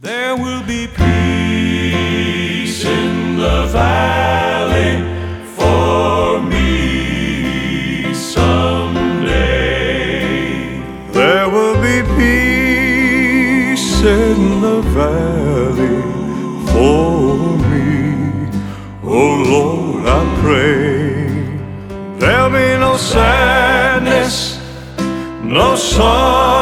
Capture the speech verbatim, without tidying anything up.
There will be peace in the valley for me someday. There will be peace in the valley for me. Oh Lord, I pray there'll be no sadness, no sorrow,